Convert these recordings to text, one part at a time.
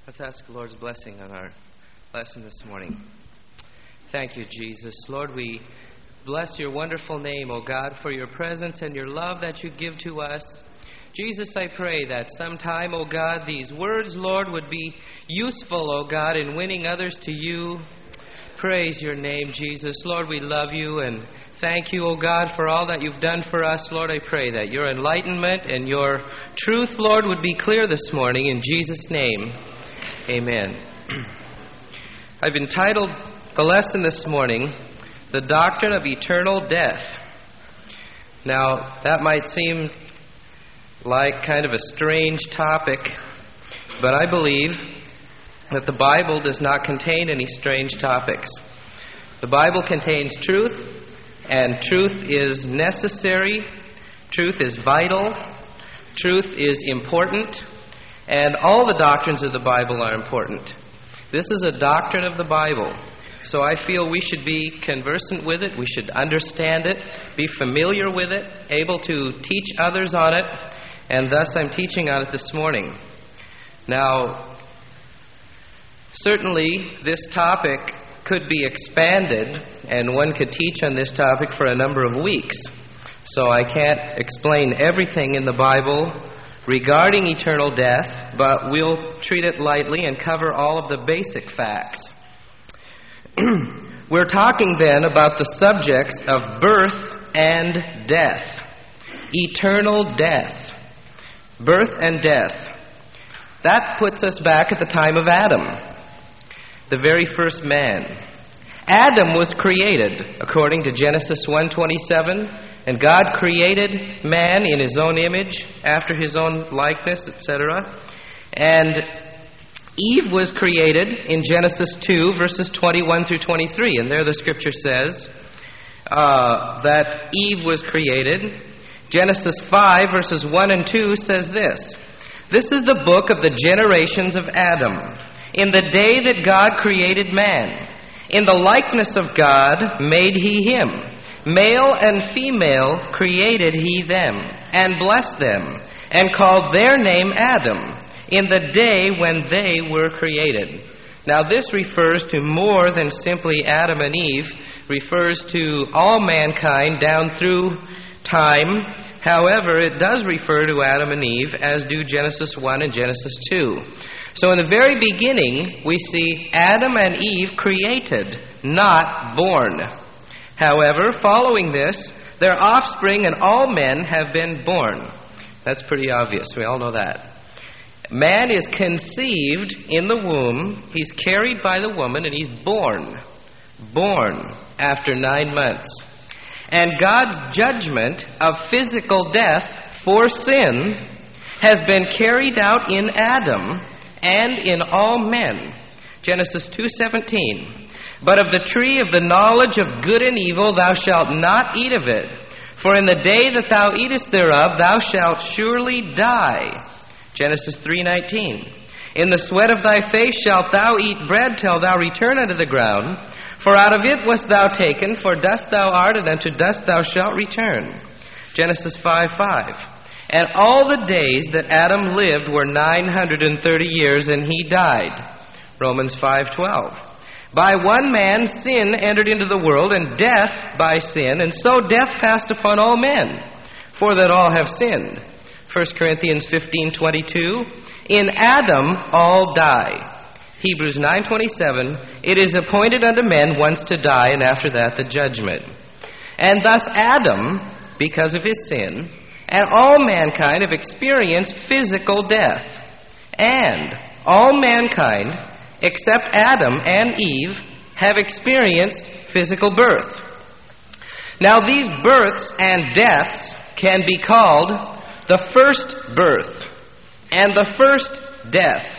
Let's ask the Lord's blessing on our lesson this morning. Thank you, Jesus. Lord, we bless your wonderful name, O God, for your presence and your love that you give to us. Jesus, I pray that sometime, O God, these words, Lord, would be useful, O God, in winning others to you. Praise your name, Jesus. Lord, we love you and thank you, O God, for all that you've done for us. Lord, I pray that your enlightenment and your truth, Lord, would be clear this morning. In Jesus' name, amen. I've entitled the lesson this morning, The Doctrine of Eternal Death. Now, that might seem like kind of a strange topic, but I believe that the Bible does not contain any strange topics. The Bible contains truth, and truth is necessary, truth is vital, truth is important, and all the doctrines of the Bible are important. This is a doctrine of the Bible, so I feel we should be conversant with it, we should understand it, be familiar with it, able to teach others on it, and thus I'm teaching on it this morning. Now, certainly this topic could be expanded, and one could teach on this topic for a number of weeks. So I can't explain everything in the Bible regarding eternal death, but we'll treat it lightly and cover all of the basic facts. We're talking then about the subjects of birth and death. Eternal death. Birth and death. That puts us back at the time of Adam, the very first man. Adam was created according to Genesis 1:27, and God created man in his own image, after his own likeness, etc. And Eve was created in Genesis 2, verses 21 through 23, and there the scripture says that Eve was created. Genesis 5, verses 1 and 2 says this: "This is the book of the generations of Adam. In the day that God created man, in the likeness of God made he him. Male and female created he them, and blessed them, and called their name Adam, in the day when they were created." Now this refers to more than simply Adam and Eve, refers to all mankind down through time. However, it does refer to Adam and Eve, as do Genesis 1 and Genesis 2. So in the very beginning, we see Adam and Eve created, not born. However, following this, their offspring and all men have been born. That's pretty obvious. We all know that. Man is conceived in the womb, he's carried by the woman, and he's born. Born after 9 months. And God's judgment of physical death for sin has been carried out in Adam and in all men. Genesis 2:17. "But of the tree of the knowledge of good and evil thou shalt not eat of it, for in the day that thou eatest thereof thou shalt surely die." Genesis 3:19. "In the sweat of thy face shalt thou eat bread till thou return unto the ground, for out of it wast thou taken, for dust thou art, and unto dust thou shalt return." Genesis 5:5. "And all the days that Adam lived were 930 years, and he died." Romans 5:12. "By one man sin entered into the world, and death by sin, and so death passed upon all men, for that all have sinned." 1 Corinthians 15:22. "In Adam all die." Hebrews 9:27. "It is appointed unto men once to die, and after that the judgment." And thus Adam, because of his sin, and all mankind have experienced physical death. And all mankind, except Adam and Eve, have experienced physical birth. Now these births and deaths can be called the first birth and the first death.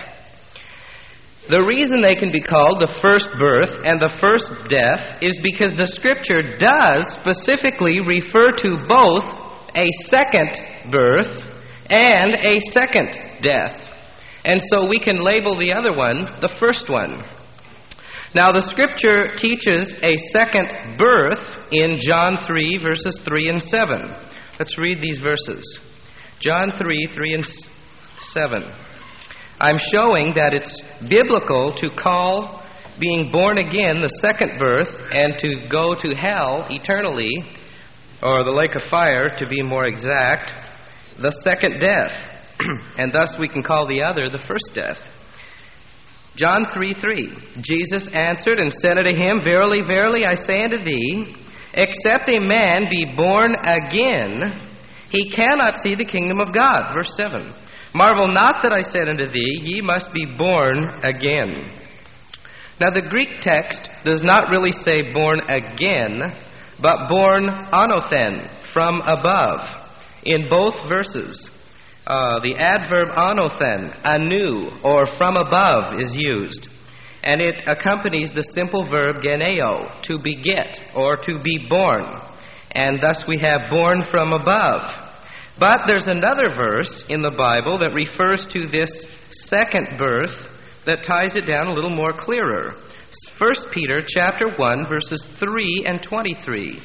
The reason they can be called the first birth and the first death is because the Scripture does specifically refer to both a second birth and a second death. And so we can label the other one the first one. Now the Scripture teaches a second birth in John 3, verses 3 and 7. Let's read these verses. John 3, 3 and 7. I'm showing that it's biblical to call being born again the second birth, and to go to hell eternally, or the lake of fire to be more exact, the second death. And thus we can call the other the first death. John 3:3, Jesus answered and said unto him, Verily, verily, I say unto thee, except a man be born again, he cannot see the kingdom of God. Verse 7, Marvel not that I said unto thee, ye must be born again. Now the Greek text does not really say born again, but born anothen, from above, in both verses. The adverb anothen, anew, or from above, is used. And it accompanies the simple verb geneo, to beget, or to be born. And thus we have born from above. But there's another verse in the Bible that refers to this second birth that ties it down a little more clearer. 1 Peter chapter 1, verses 3 and 23.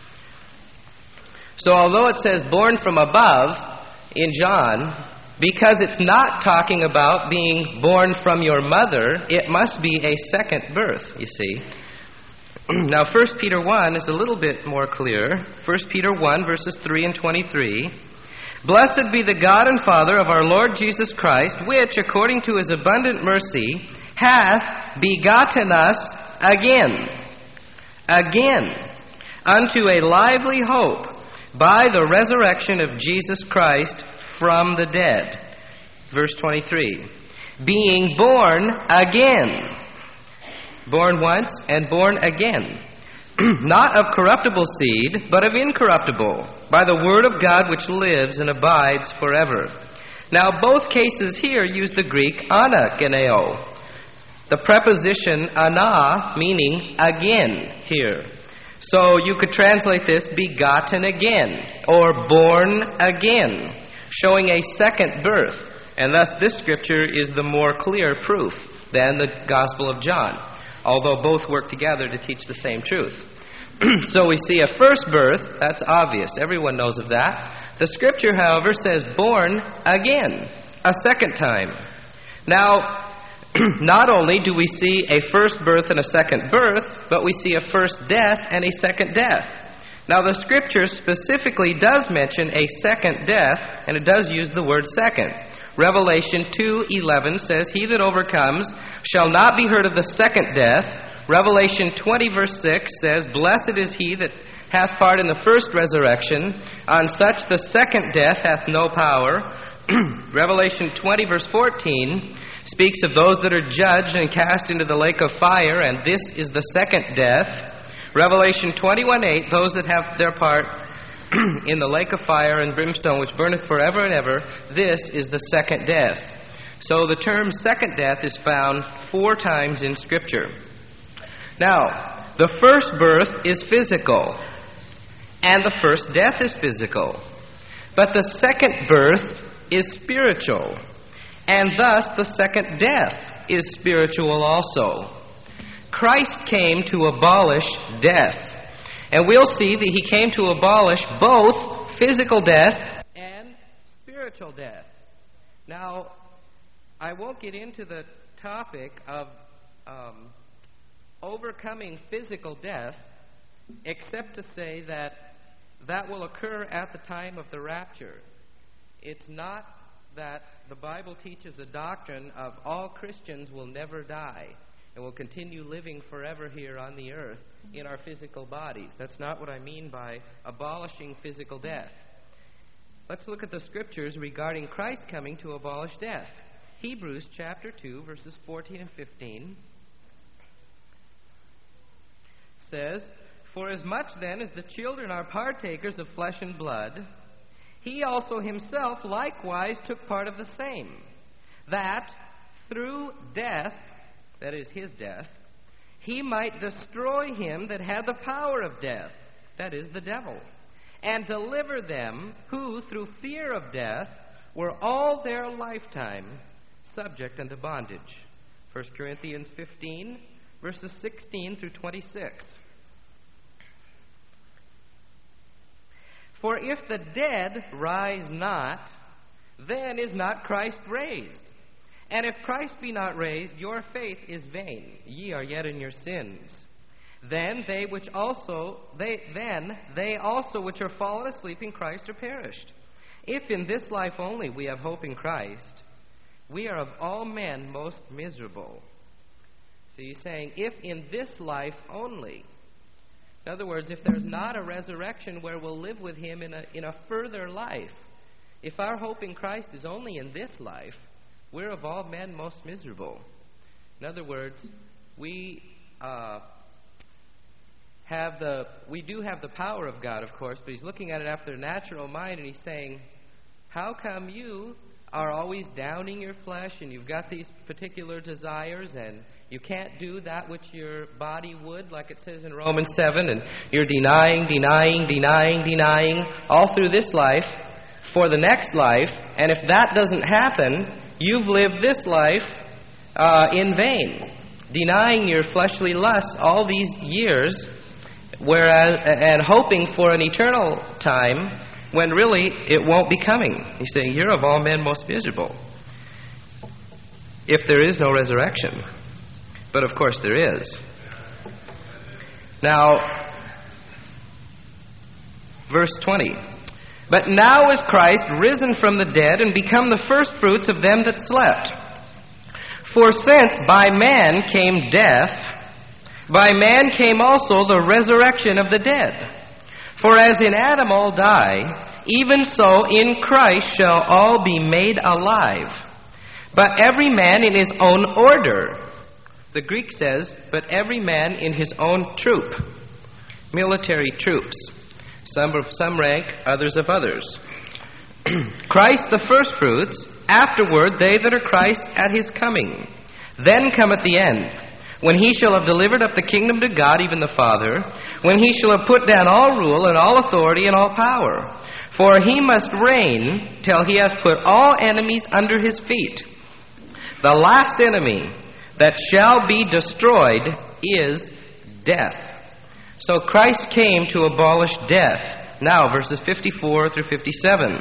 So although it says born from above in John, because it's not talking about being born from your mother, it must be a second birth, you see. Now 1 Peter 1 is a little bit more clear. 1 Peter 1, verses 3 and 23. Blessed be the God and Father of our Lord Jesus Christ, which, according to his abundant mercy, hath begotten us again, unto a lively hope, by the resurrection of Jesus Christ from the dead. Verse 23. Being born again. Born once and born again. Not of corruptible seed, but of incorruptible, by the word of God which lives and abides forever. Now both cases here use the Greek anageneo. The preposition ana meaning again here. So you could translate this begotten again, or born again, showing a second birth. And thus this scripture is the more clear proof than the Gospel of John, although both work together to teach the same truth. So we see a first birth, that's obvious, everyone knows of that. The scripture, however, says born again, a second time. Now, not only do we see a first birth and a second birth, but we see a first death and a second death. Now the scripture specifically does mention a second death, and it does use the word second. Revelation 2:11 says, He that overcomes shall not be hurt of the second death. Revelation 20 verse 6 says, Blessed is he that hath part in the first resurrection. On such the second death hath no power. Revelation 20 verse 14 speaks of those that are judged and cast into the lake of fire, and this is the second death. Revelation 21:8, those that have their part in the lake of fire and brimstone, which burneth forever and ever, this is the second death. So the term second death is found 4 times in Scripture. Now, the first birth is physical, and the first death is physical. But the second birth is spiritual, and thus the second death is spiritual also. Christ came to abolish death. And we'll see that he came to abolish both physical death and spiritual death. Now, I won't get into the topic of overcoming physical death, except to say that that will occur at the time of the rapture. It's not that the Bible teaches a doctrine of all Christians will never die and will continue living forever here on the earth in our physical bodies. That's not what I mean by abolishing physical death. Let's look at the scriptures regarding Christ coming to abolish death. Hebrews chapter 2, verses 14 and 15 says, For as much then as the children are partakers of flesh and blood, he also himself likewise took part of the same, that through death, that is his death, he might destroy him that had the power of death, that is the devil, and deliver them who through fear of death were all their lifetime subject unto bondage. 1 Corinthians 15, verses 16 through 26. For if the dead rise not, then is not Christ raised. And if Christ be not raised, your faith is vain. Ye are yet in your sins. Then they also which are fallen asleep in Christ are perished. If in this life only we have hope in Christ, we are of all men most miserable. So he's saying, if in this life only. In other words, if there's not a resurrection where we'll live with Him in a further life, if our hope in Christ is only in this life, we're of all men most miserable. In other words, we do have the power of God, of course, but He's looking at it after the natural mind, and He's saying, how come you are always downing your flesh, and you've got these particular desires, and you can't do that which your body would, like it says in Romans 7, and you're denying all through this life for the next life, and if that doesn't happen, you've lived this life in vain, denying your fleshly lusts all these years, and hoping for an eternal time when really it won't be coming. He's saying, you're of all men most miserable, if there is no resurrection. But of course there is. Now, verse 20. But now is Christ risen from the dead and become the firstfruits of them that slept. For since by man came death, by man came also the resurrection of the dead. For as in Adam all die, even so in Christ shall all be made alive. But every man in his own order. The Greek says, but every man in his own troop. Military troops. Some of some rank, others of others. Christ the firstfruits, afterward they that are Christ at His coming. Then cometh the end, when He shall have delivered up the kingdom to God, even the Father, when He shall have put down all rule and all authority and all power. For He must reign till He hath put all enemies under His feet. The last enemy that shall be destroyed is death. So Christ came to abolish death. Now, verses 54 through 57.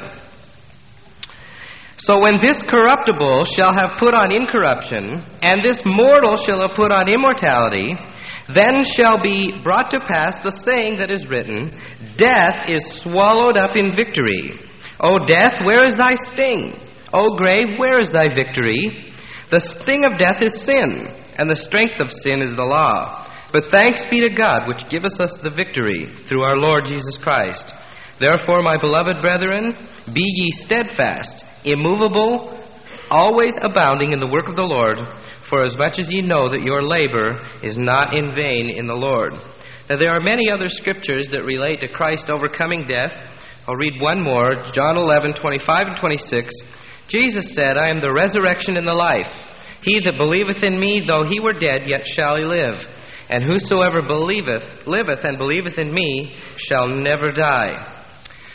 So when this corruptible shall have put on incorruption, and this mortal shall have put on immortality, then shall be brought to pass the saying that is written, Death is swallowed up in victory. O death, where is thy sting? O grave, where is thy victory? The sting of death is sin, and the strength of sin is the law. But thanks be to God, which giveth us the victory through our Lord Jesus Christ. Therefore, my beloved brethren, be ye steadfast, immovable, always abounding in the work of the Lord, for as much as ye know that your labor is not in vain in the Lord. Now, there are many other scriptures that relate to Christ overcoming death. I'll read one more, John 11:25 and 26. Jesus said, I am the resurrection and the life. He that believeth in me, though he were dead, yet shall he live. And whosoever liveth and believeth in me, shall never die.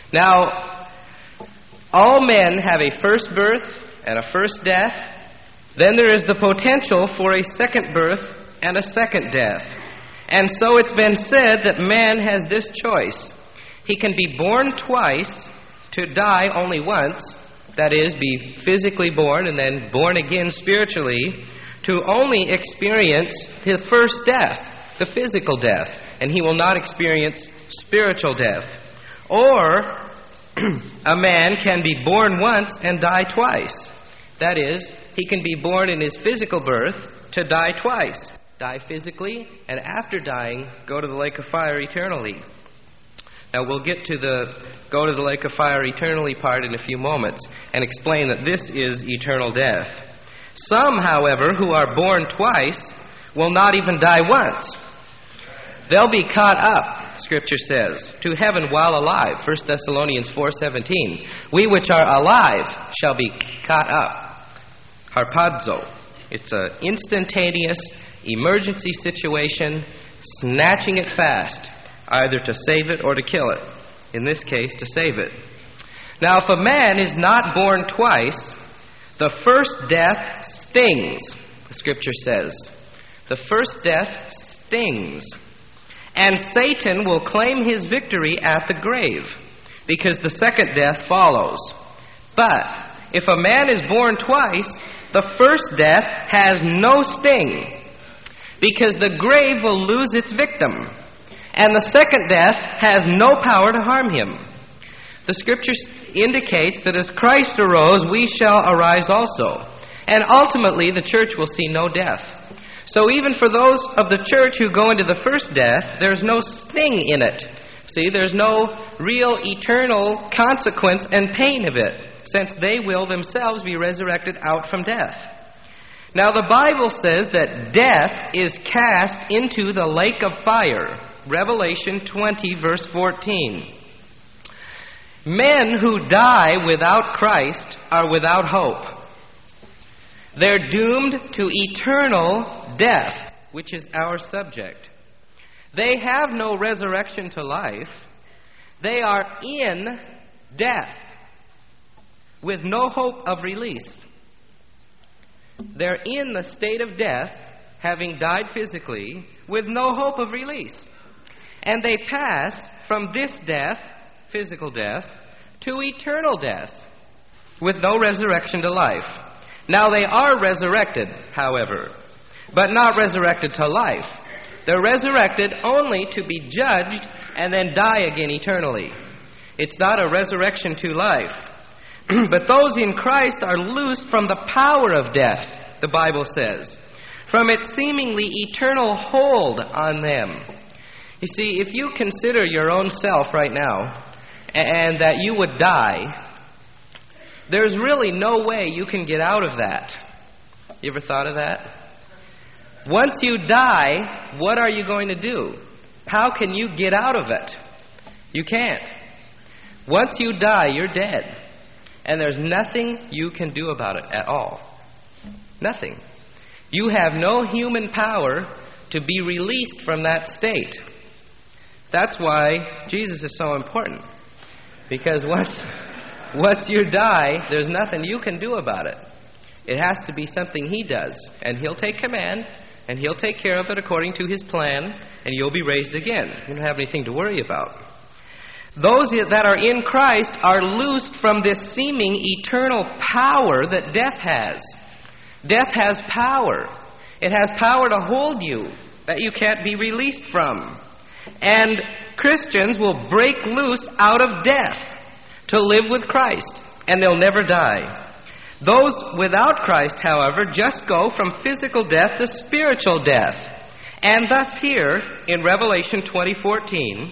Now, all men have a first birth and a first death. Then there is the potential for a second birth and a second death. And so it's been said that man has this choice. He can be born twice to die only once. That is, be physically born and then born again spiritually, to only experience his first death, the physical death, and he will not experience spiritual death. Or a man can be born once and die twice. That is, he can be born in his physical birth to die twice. Die physically, and after dying, go to the lake of fire eternally. Now we'll get to the go to the lake of fire eternally part in a few moments and explain that this is eternal death. Some, however, who are born twice will not even die once. They'll be caught up, Scripture says, to heaven while alive. 1 Thessalonians 4:17. We which are alive shall be caught up. Harpazo. It's an instantaneous emergency situation, snatching it fast, either to save it or to kill it. In this case, to save it. Now, if a man is not born twice, the first death stings, the Scripture says. The first death stings. And Satan will claim his victory at the grave, because the second death follows. But if a man is born twice, The first death has no sting, because the grave will lose its victim, and the second death has no power to harm him. The Scripture indicates that as Christ arose, we shall arise also, and ultimately the church will see no death. So even for those of the church who go into the first death, there's no sting in it. See, there's no real eternal consequence and pain of it, since they will themselves be resurrected out from death. Now the Bible says that death is cast into the lake of fire. Revelation 20, verse 14. Men who die without Christ are without hope. They're doomed to eternal death, which is our subject. They have no resurrection to life. They are in death with no hope of release. They're in the state of death, having died physically, with no hope of release. And they pass from this death, physical death, to eternal death, with no resurrection to life. Now they are resurrected, however, but not resurrected to life. They're resurrected only to be judged and then die again eternally. It's not a resurrection to life. But those in Christ are loosed from the power of death, the Bible says, from its seemingly eternal hold on them. You see, if you consider your own self right now, and that you would die, there's really no way you can get out of that. You ever thought of that? Once you die, what are you going to do? How can you get out of it? You can't. Once you die, you're dead. And there's nothing you can do about it at all. Nothing. You have no human power to be released from that state. That's why Jesus is so important. Because once you die, there's nothing you can do about it. It has to be something He does. And He'll take command, and He'll take care of it according to His plan, and you'll be raised again. You don't have anything to worry about. Those that are in Christ are loosed from this seeming eternal power that death has. Death has power. It has power to hold you that you can't be released from. And Christians will break loose out of death to live with Christ, and they'll never die. Those without Christ, however, just go from physical death to spiritual death. And thus here, in Revelation 20:14,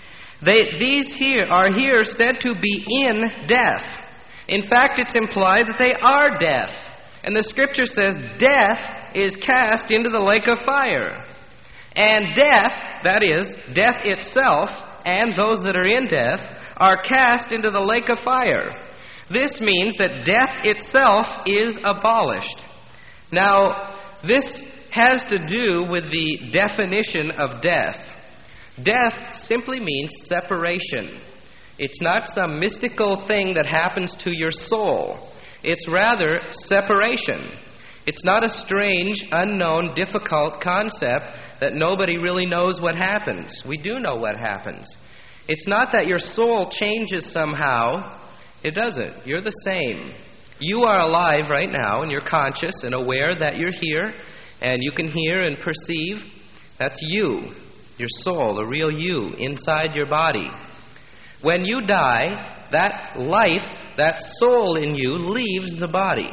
these are here said to be in death. In fact, it's implied that they are death. And the Scripture says death is cast into the lake of fire. And death, that is, death itself, and those that are in death, are cast into the lake of fire. This means that death itself is abolished. Now, this has to do with the definition of death. Death simply means separation. It's not some mystical thing that happens to your soul. It's rather separation. It's not a strange, unknown, difficult concept that nobody really knows what happens. We do know what happens. It's not that your soul changes somehow. It doesn't. You're the same. You are alive right now, and you're conscious and aware that you're here, and you can hear and perceive. That's you, your soul, the real you, inside your body. When you die, that life, that soul in you, leaves the body.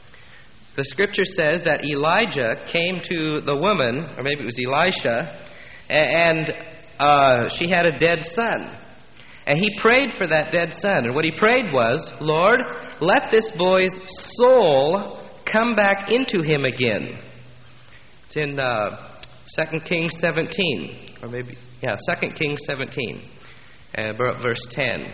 The Scripture says that Elijah came to the woman, or maybe it was Elisha, and she had a dead son. And he prayed for that dead son. And what he prayed was, Lord, let this boy's soul come back into him again. It's in 2 Kings 17. Or maybe, 2 Kings 17, verse 10.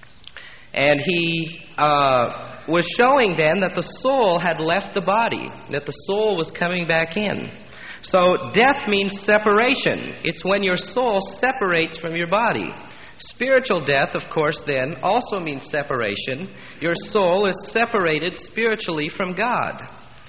And he was showing then that the soul had left the body, that the soul was coming back in. So death means separation. It's when your soul separates from your body. Spiritual death, of course, then, also means separation. Your soul is separated spiritually from God.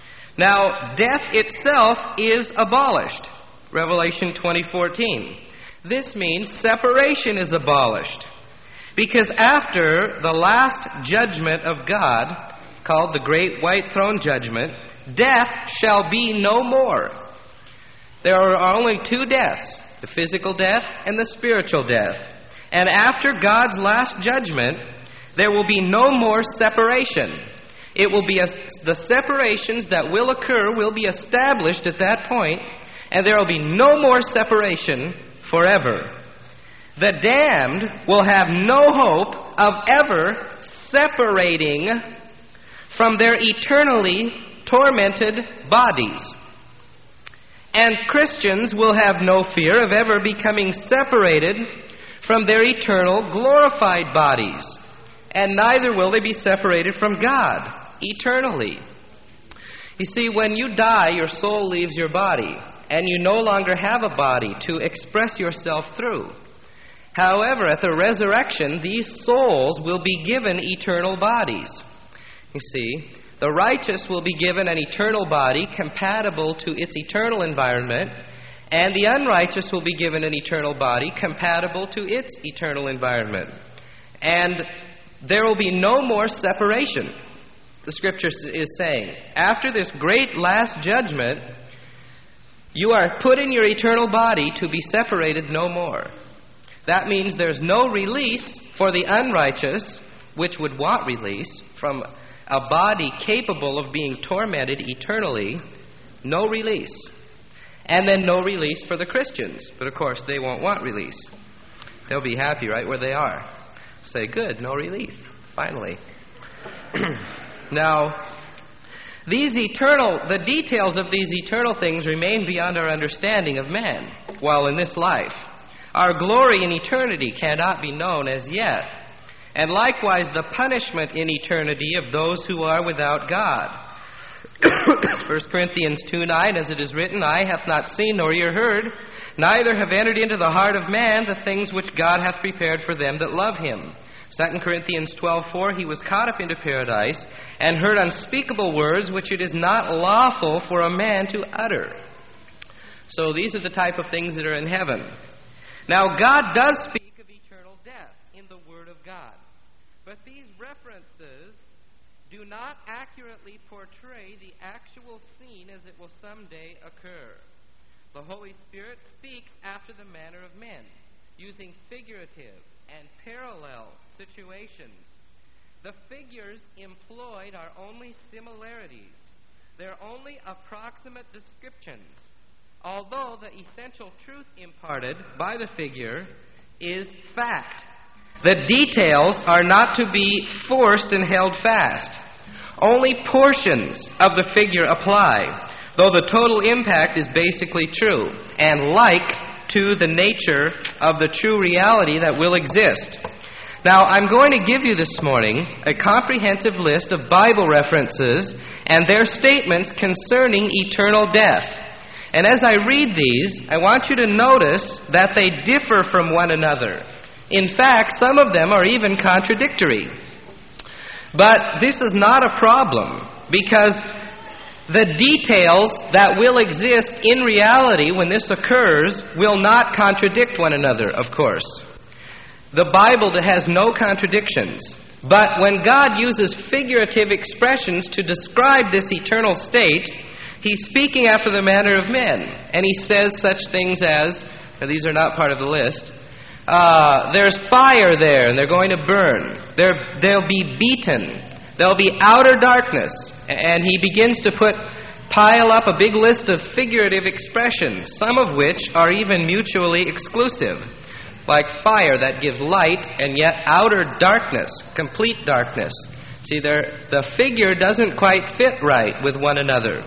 Now, death itself is abolished. Revelation 20:14. This means separation is abolished. Because after the last judgment of God, called the Great White Throne Judgment, death shall be no more. There are only two deaths, the physical death and the spiritual death. And after God's last judgment, there will be no more separation. It will be the separations that will occur will be established at that point, and there will be no more separation forever. The damned will have no hope of ever separating from their eternally tormented bodies. And Christians will have no fear of ever becoming separated from their eternal glorified bodies. And neither will they be separated from God eternally. You see, when you die, your soul leaves your body, and you no longer have a body to express yourself through. However, at the resurrection, these souls will be given eternal bodies. You see, the righteous will be given an eternal body compatible to its eternal environment, and the unrighteous will be given an eternal body compatible to its eternal environment. And there will be no more separation, the Scripture is saying. After this great last judgment, you are put in your eternal body to be separated no more. That means there's no release for the unrighteous, which would want release from a body capable of being tormented eternally. No release. And then no release for the Christians. But of course, they won't want release. They'll be happy right where they are. Say, good, no release. Finally. Now, the details of these eternal things remain beyond our understanding of man while in this life. Our glory in eternity cannot be known as yet. And likewise, the punishment in eternity of those who are without God. 1 Corinthians 2:9, as it is written, Eye hath not seen nor ear heard, neither have entered into the heart of man the things which God hath prepared for them that love him. 2 Corinthians 12:4, He was caught up into paradise and heard unspeakable words which it is not lawful for a man to utter. So these are the type of things that are in heaven. Now, God does speak of eternal death in the Word of God. But these references do not accurately portray the actual scene as it will someday occur. The Holy Spirit speaks after the manner of men, using figurative and parallel situations. The figures employed are only similarities. They're only approximate descriptions, although the essential truth imparted by the figure is fact. The details are not to be forced and held fast. Only portions of the figure apply, though the total impact is basically true and like to the nature of the true reality that will exist. Now, I'm going to give you this morning a comprehensive list of Bible references and their statements concerning eternal death. And as I read these, I want you to notice that they differ from one another. In fact, some of them are even contradictory. But this is not a problem, because the details that will exist in reality when this occurs will not contradict one another, of course. The Bible has no contradictions. But when God uses figurative expressions to describe this eternal state, He's speaking after the manner of men. And He says such things as, now these are not part of the list, there's fire there, and they're going to burn. They'll be beaten. There'll be outer darkness. And He begins to pile up a big list of figurative expressions, some of which are even mutually exclusive. Like fire that gives light, and yet outer darkness, complete darkness. See, the figure doesn't quite fit right with one another.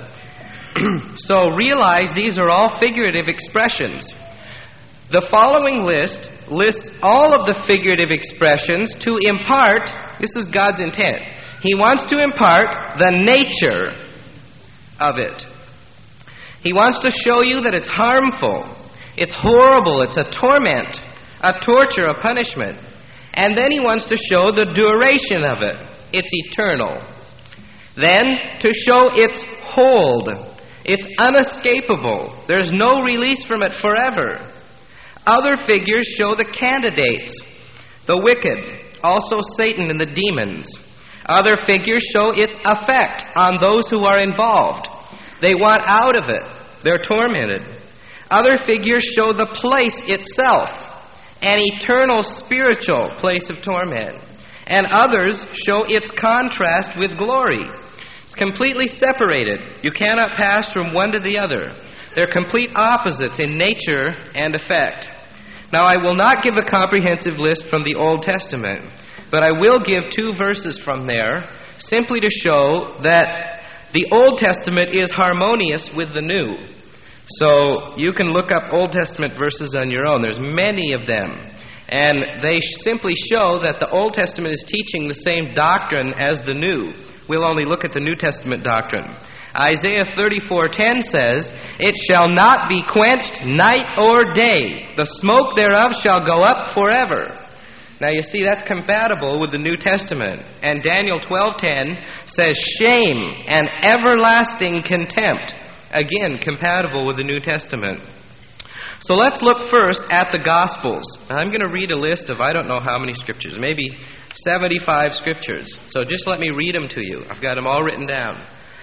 So realize these are all figurative expressions. The following list lists all of the figurative expressions to impart, this is God's intent, He wants to impart the nature of it. He wants to show you that it's harmful, it's horrible, it's a torment, a torture, a punishment. And then He wants to show the duration of it. It's eternal. Then to show its hold. It's unescapable. There's no release from it forever. Other figures show the candidates, the wicked, also Satan and the demons. Other figures show its effect on those who are involved. They want out of it. They're tormented. Other figures show the place itself, an eternal spiritual place of torment. And others show its contrast with glory. It's completely separated. You cannot pass from one to the other. They're complete opposites in nature and effect. Now, I will not give a comprehensive list from the Old Testament, but I will give 2 verses from there, simply to show that the Old Testament is harmonious with the New. So you can look up Old Testament verses on your own. There's many of them. And they simply show that the Old Testament is teaching the same doctrine as the New. We'll only look at the New Testament doctrine. Isaiah 34:10 says, "It shall not be quenched night or day. The smoke thereof shall go up forever." Now you see, that's compatible with the New Testament. And Daniel 12:10 says, "Shame and everlasting contempt." Again, compatible with the New Testament. So let's look first at the Gospels. Now, I'm going to read a list of I don't know how many scriptures, maybe 75 scriptures. So just let me read them to you. I've got them all written down.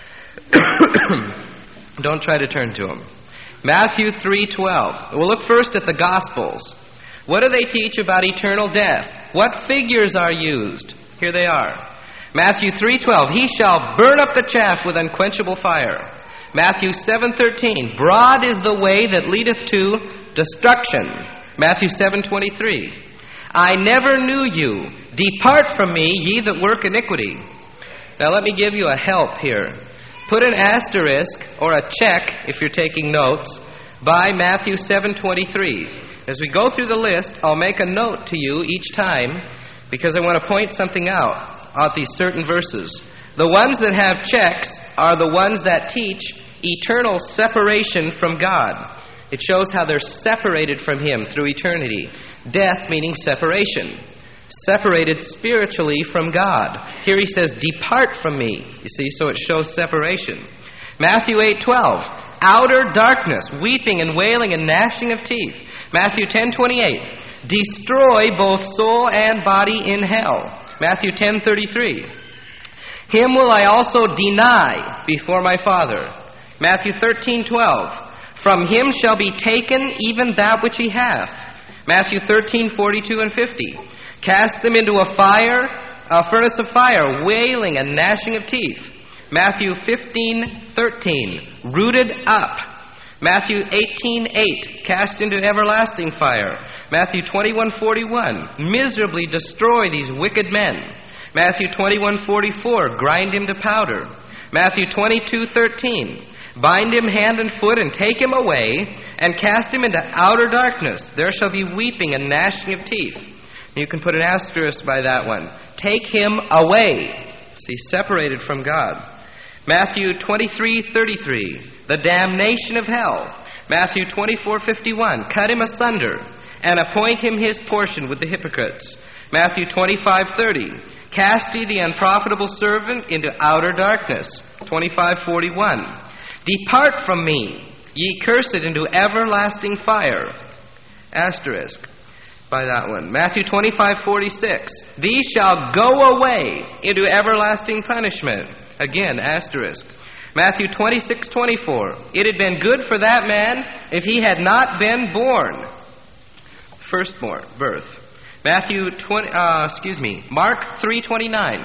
Don't try to turn to them. Matthew 3:12. We'll look first at the Gospels. What do they teach about eternal death? What figures are used? Here they are. Matthew 3:12. "He shall burn up the chaff with unquenchable fire." Matthew 7:13. "Broad is the way that leadeth to destruction." Matthew 7:23. "I never knew you. Depart from me, ye that work iniquity." Now let me give you a help here. Put an asterisk or a check, if you're taking notes, by Matthew 7:23. As we go through the list, I'll make a note to you each time, because I want to point something out at these certain verses. The ones that have checks are the ones that teach eternal separation from God. It shows how they're separated from Him through eternity. Death meaning separation. Separated spiritually from God. Here he says, "Depart from me." You see, so it shows separation. Matthew 8:12. "Outer darkness, weeping and wailing and gnashing of teeth." Matthew 10:28. "Destroy both soul and body in hell." Matthew 10:33. "Him will I also deny before my Father." Matthew 13:12. "From him shall be taken even that which he hath." Matthew 13:42 and 50. "Cast them into a furnace of fire, wailing and gnashing of teeth." Matthew 15:13. "Rooted up." Matthew 18:8. "Cast into everlasting fire." Matthew 21:41. "Miserably destroy these wicked men." Matthew 21:44. "Grind him to powder." Matthew 22:13. "Bind him hand and foot and take him away and cast him into outer darkness. There shall be weeping and gnashing of teeth." You can put an asterisk by that one. Take him away. See, separated from God. Matthew 23:33. "The damnation of hell." Matthew 24:51. "Cut him asunder and appoint him his portion with the hypocrites." Matthew 25:30. "Cast ye the unprofitable servant into outer darkness." 25:41. "Depart from me, ye cursed, into everlasting fire." Asterisk by that one. Matthew 25:46. "These shall go away into everlasting punishment." Again, asterisk. Matthew 26:24. "It had been good for that man if he had not been born." Firstborn, birth. Mark 3:29.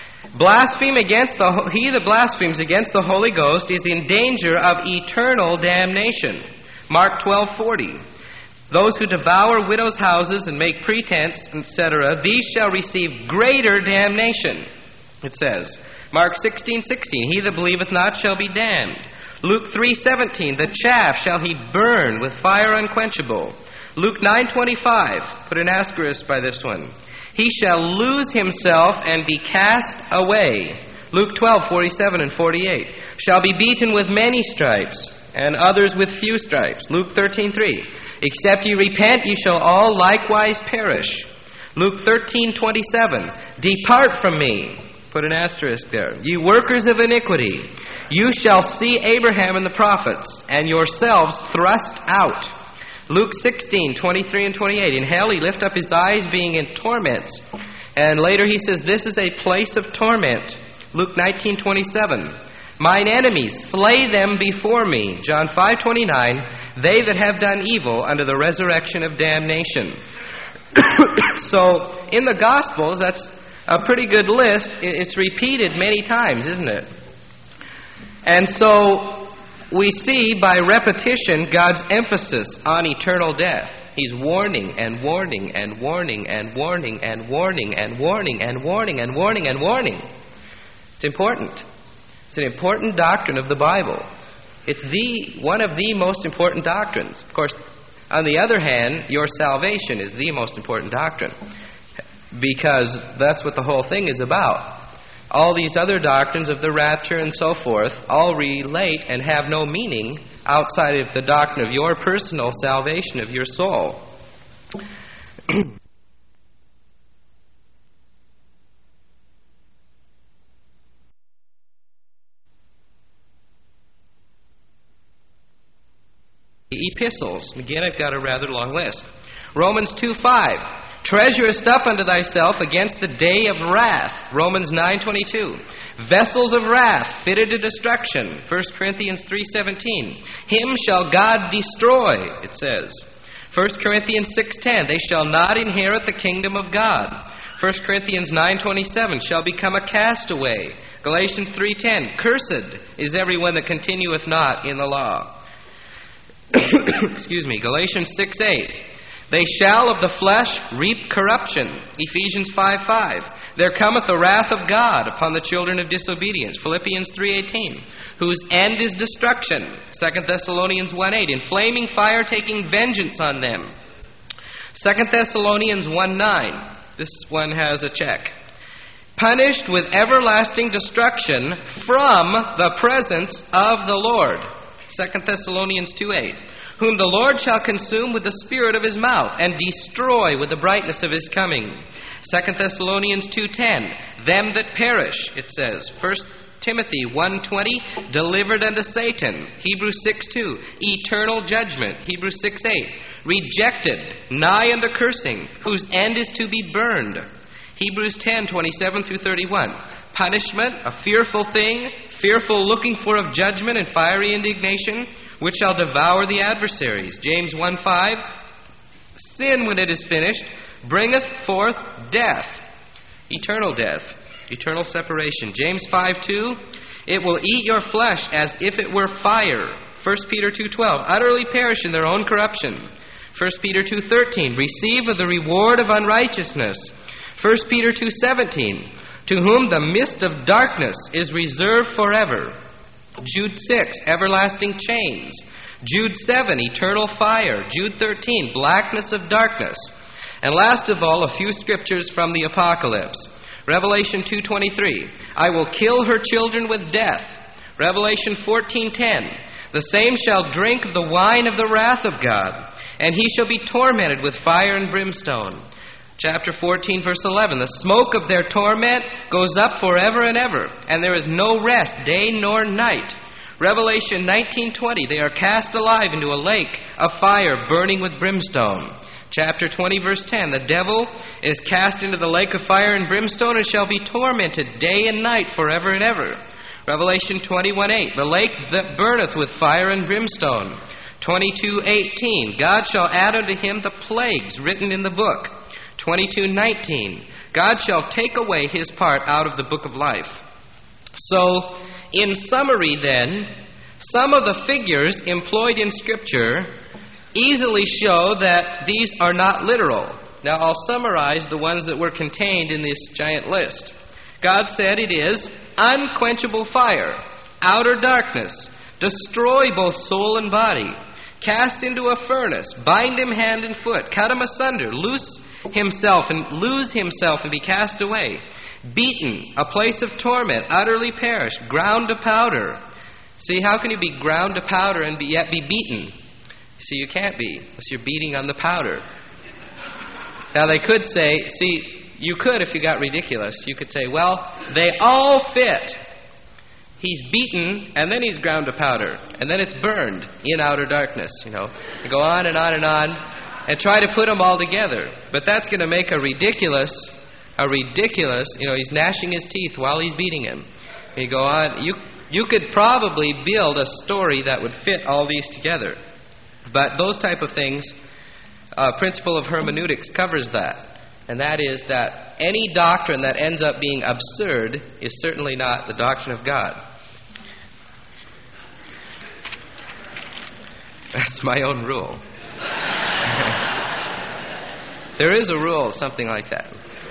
He that blasphemes against the Holy Ghost is in danger of eternal damnation." Mark 12:40. "Those who devour widows' houses and make pretense, etc., these shall receive greater damnation," it says. Mark 16:16. "He that believeth not shall be damned." Luke 3:17. "The chaff shall he burn with fire unquenchable." Luke 9:25. Put an asterisk by this one. "He shall lose himself and be cast away." Luke 12:47 and 48. "Shall be beaten with many stripes, and others with few stripes." Luke 13:3. "Except ye repent, ye shall all likewise perish." Luke 13:27. "Depart from me." Put an asterisk there. "Ye workers of iniquity, you shall see Abraham and the prophets, and yourselves thrust out." Luke 16:23 and 28. "In hell he lift up his eyes, being in torments, And later he says, this is a place of torment. Luke 19:27. Mine enemies, slay them before me. John 5:29. They that have done evil unto the resurrection of damnation. So, in the Gospels, that's a pretty good list. It's repeated many times, isn't it? And so, we see by repetition God's emphasis on eternal death. He's warning and warning and warning and warning and warning and warning and warning and warning and warning. It's important. It's an important doctrine of the Bible. It's one of the most important doctrines. Of course, on the other hand, your salvation is the most important doctrine, because that's what the whole thing is about. All these other doctrines of the rapture and so forth all relate and have no meaning outside of the doctrine of your personal salvation of your soul. Epistles. Again, I've got a rather long list. Romans 2:5. Treasurest up unto thyself against the day of wrath. Romans 9:22. Vessels of wrath fitted to destruction. 1 Corinthians 3:17. Him shall God destroy, it says. 1 Corinthians 6:10. They shall not inherit the kingdom of God. 1 Corinthians 9:27. Shall become a castaway. Galatians 3:10. Cursed is everyone that continueth not in the law. Excuse me. Galatians 6:8. They shall of the flesh reap corruption. Ephesians 5:5. There cometh the wrath of God upon the children of disobedience. Philippians 3:18. Whose end is destruction. 2 Thessalonians 1:8. In flaming fire taking vengeance on them. 2 Thessalonians 1:9. This one has a check. Punished with everlasting destruction from the presence of the Lord. 2 Thessalonians 2:8. Whom the Lord shall consume with the spirit of his mouth, and destroy with the brightness of his coming. 2 Thessalonians 2:10. Them that perish, it says. 1 Timothy 1:20. Delivered unto Satan. Hebrews 6:2. Eternal judgment. Hebrews 6:8. Rejected, nigh unto cursing, whose end is to be burned. Hebrews 10:27-31. Punishment, a fearful thing, fearful looking for of judgment and fiery indignation, which shall devour the adversaries. James 1:5. Sin, when it is finished, bringeth forth death, eternal death, eternal separation. James 5:2. It will eat your flesh as if it were fire. 1 Peter 2:12. Utterly perish in their own corruption. 1 Peter 2:13. Receive of the reward of unrighteousness. 1 Peter 2:17. To whom the mist of darkness is reserved forever. Jude 6, everlasting chains. Jude 7, eternal fire. Jude 13, blackness of darkness. And last of all, a few scriptures from the Apocalypse. Revelation 2:23, I will kill her children with death. Revelation 14:10, the same shall drink the wine of the wrath of God, and he shall be tormented with fire and brimstone. Chapter 14, verse 11, the smoke of their torment goes up forever and ever, and there is no rest, day nor night. Revelation 19:20, they are cast alive into a lake of fire burning with brimstone. Chapter 20, verse 10, the devil is cast into the lake of fire and brimstone and shall be tormented day and night forever and ever. Revelation 21:8, the lake that burneth with fire and brimstone. 22:18, God shall add unto him the plagues written in the book. 22:19, God shall take away his part out of the book of life. So, in summary then, some of the figures employed in Scripture easily show that these are not literal. Now I'll summarize the ones that were contained in this giant list. God said it is unquenchable fire, outer darkness, destroy both soul and body, cast into a furnace, bind him hand and foot, cut him asunder, lose himself and be cast away, beaten, a place of torment, utterly perished, ground to powder. See, how can you be ground to powder and yet be beaten? See, you can't be, unless you're beating on the powder. Now they could say, you could if you got ridiculous. You could say, well, they all fit. He's beaten, and then he's ground to powder, and then it's burned in outer darkness, You go on and on and on, and try to put them all together. But that's going to make a ridiculous a ridiculous, he's gnashing his teeth while he's beating him. And you go on, you could probably build a story that would fit all these together. But those type of things, principle of hermeneutics covers that. And that is that any doctrine that ends up being absurd is certainly not the doctrine of God. That's my own rule. There is a rule, something like that.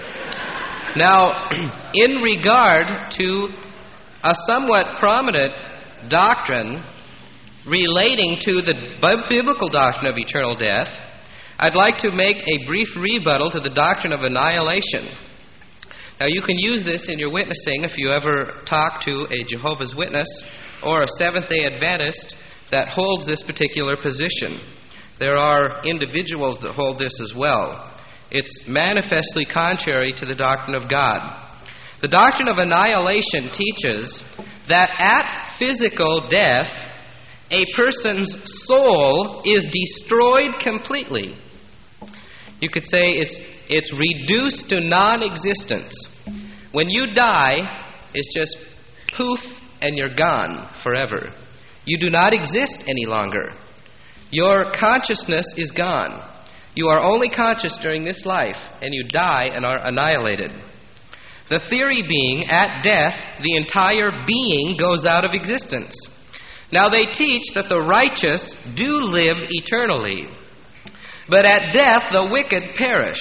Now, in regard to a somewhat prominent doctrine relating to the biblical doctrine of eternal death, I'd like to make a brief rebuttal to the doctrine of annihilation. Now, you can use this in your witnessing if you ever talk to a Jehovah's Witness or a Seventh-day Adventist that holds this particular position. There are individuals that hold this as well. It's manifestly contrary to the doctrine of God. The doctrine of annihilation teaches that at physical death, a person's soul is destroyed completely. You could say it's reduced to non-existence. When you die, it's just poof and you're gone forever. You do not exist any longer. Your consciousness is gone. You are only conscious during this life, and you die and are annihilated. The theory being, at death, the entire being goes out of existence. Now, they teach that the righteous do live eternally, but at death, the wicked perish.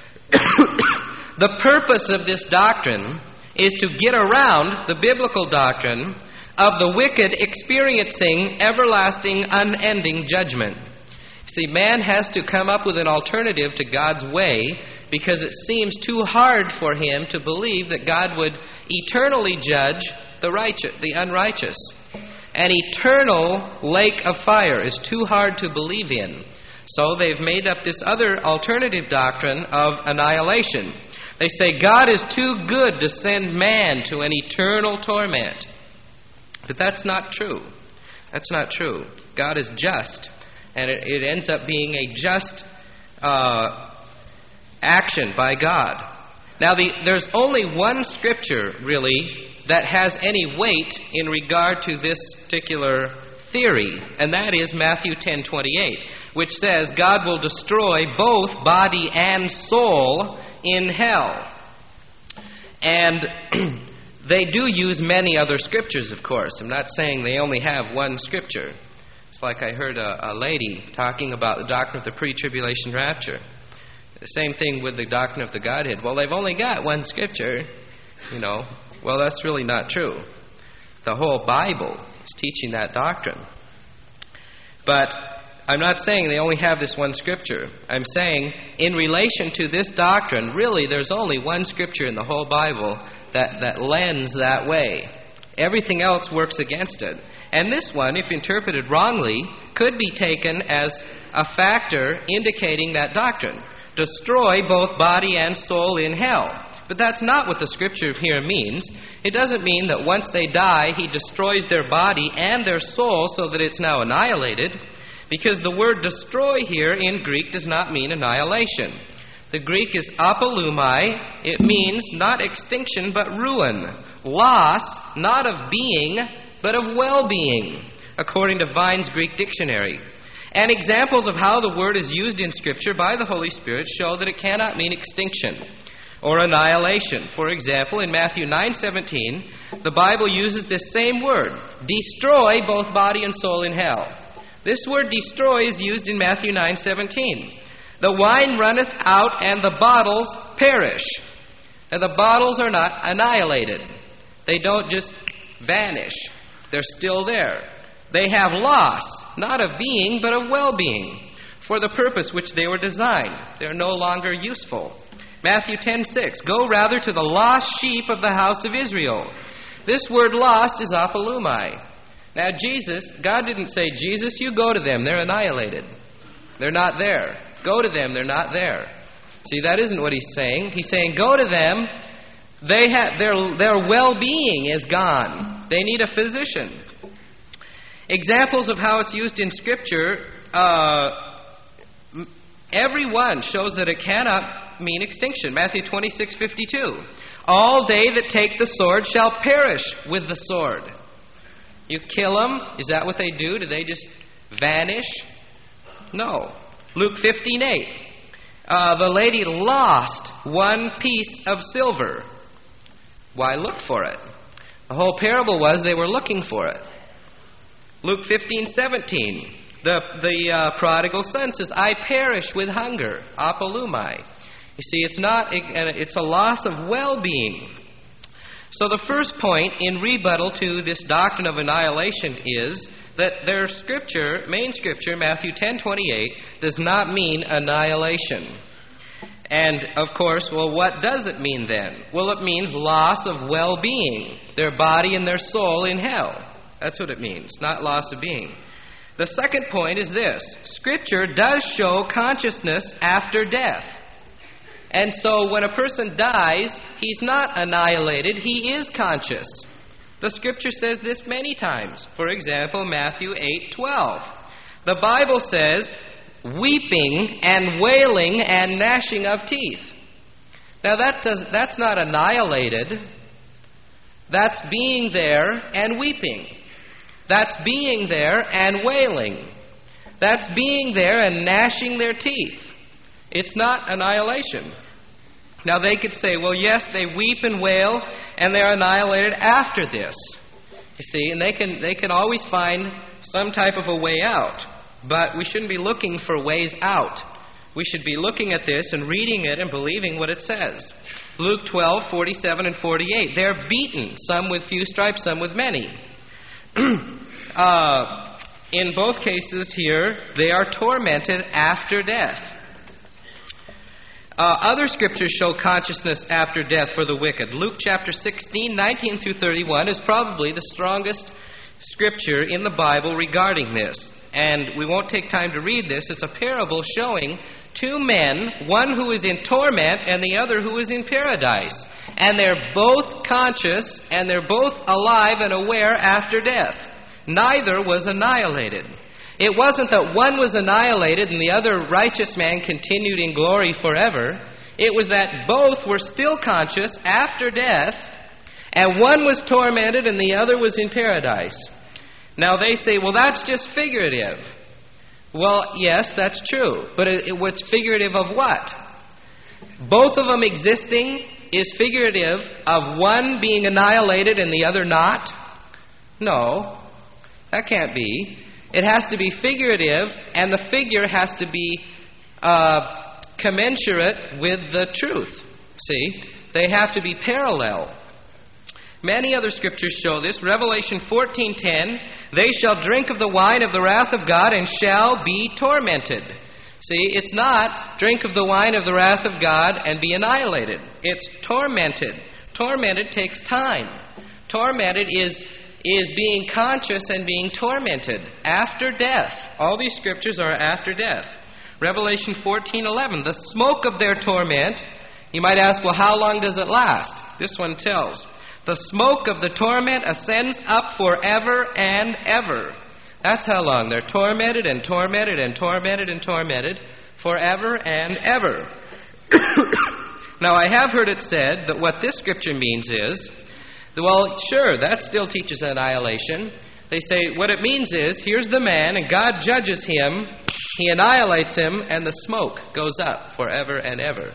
The purpose of this doctrine is to get around the biblical doctrine of the wicked experiencing everlasting, unending judgment. See, man has to come up with an alternative to God's way because it seems too hard for him to believe that God would eternally judge the unrighteous. An eternal lake of fire is too hard to believe in. So they've made up this other alternative doctrine of annihilation. They say God is too good to send man to an eternal torment. But that's not true. That's not true. God is just. And it ends up being a just action by God. Now, there's only one scripture, really, that has any weight in regard to this particular theory, and that is Matthew 10:28, which says God will destroy both body and soul in hell. And they do use many other scriptures, of course. I'm not saying they only have one scripture. It's like I heard a lady talking about the doctrine of the pre-tribulation rapture. The same thing with the doctrine of the Godhead. Well, they've only got one scripture, Well, that's really not true. The whole Bible is teaching that doctrine. But I'm not saying they only have this one scripture. I'm saying in relation to this doctrine, really there's only one scripture in the whole Bible that lends that way. Everything else works against it. And this one, if interpreted wrongly, could be taken as a factor indicating that doctrine. Destroy both body and soul in hell. But that's not what the scripture here means. It doesn't mean that once they die, he destroys their body and their soul so that it's now annihilated, because the word destroy here in Greek does not mean annihilation. The Greek is apolumai. It means not extinction but ruin. Loss, not of being, but of well-being, according to Vine's Greek dictionary. And examples of how the word is used in Scripture by the Holy Spirit show that it cannot mean extinction or annihilation. For example, in Matthew 9:17, the Bible uses this same word, destroy both body and soul in hell. This word destroy is used in Matthew 9:17. The wine runneth out and the bottles perish. And the bottles are not annihilated. They don't just vanish. They're still there. They have loss, not of being, but of well-being, for the purpose which they were designed. They're no longer useful. Matthew 10:6, go rather to the lost sheep of the house of Israel. This word lost is apolumai. Now God didn't say, Jesus, you go to them, they're annihilated. They're not there. Go to them, they're not there. See, that isn't what he's saying. He's saying, go to them, their well-being is gone. They need a physician. Examples of how it's used in Scripture, every one shows that it cannot mean extinction. Matthew 26:52. All they that take the sword shall perish with the sword. You kill them, is that what they do? Do they just vanish? No. Luke 15:8. The lady lost one piece of silver. Why look for it? The whole parable was they were looking for it. Luke 15:17. The prodigal son says, I perish with hunger. Apolumai. You see, it's a loss of well-being. So the first point in rebuttal to this doctrine of annihilation is that their scripture, main scripture, Matthew 10:28, does not mean annihilation. And, of course, well, what does it mean then? Well, it means loss of well-being, their body and their soul in hell. That's what it means, not loss of being. The second point is this. Scripture does show consciousness after death. And so when a person dies, he's not annihilated, he is conscious. The Scripture says this many times. For example, Matthew 8:12. The Bible says, weeping and wailing and gnashing of teeth. Now that's not annihilated. That's being there and weeping. That's being there and wailing. That's being there and gnashing their teeth. It's not annihilation. Now they could say, well, yes, they weep and wail and they're annihilated after this. You see, and they can always find some type of a way out. But we shouldn't be looking for ways out. We should be looking at this and reading it and believing what it says. Luke 12:47 and 48. They're beaten, some with few stripes, some with many. In both cases here, they are tormented after death. Other scriptures show consciousness after death for the wicked. Luke chapter 16, 19 through 31 is probably the strongest scripture in the Bible regarding this. And we won't take time to read this. It's a parable showing two men, one who is in torment and the other who is in paradise. And they're both conscious and they're both alive and aware after death. Neither was annihilated. It wasn't that one was annihilated and the other righteous man continued in glory forever. It was that both were still conscious after death, and one was tormented and the other was in paradise. Now they say, well, that's just figurative. Well, yes, that's true. But what's figurative of what? Both of them existing is figurative of one being annihilated and the other not? No, that can't be. It has to be figurative, and the figure has to be commensurate with the truth. See? They have to be parallel. Many other scriptures show this. Revelation 14:10, they shall drink of the wine of the wrath of God and shall be tormented. See, it's not drink of the wine of the wrath of God and be annihilated. It's tormented. Tormented takes time. Tormented is being conscious and being tormented after death. All these scriptures are after death. Revelation 14:11, the smoke of their torment. You might ask, well, how long does it last? This one tells. The smoke of the torment ascends up forever and ever. That's how long. They're tormented and tormented and tormented and tormented forever and ever. Now, I have heard it said that what this scripture means is, well, sure, that still teaches annihilation. They say what it means is, here's the man, and God judges him, he annihilates him, and the smoke goes up forever and ever.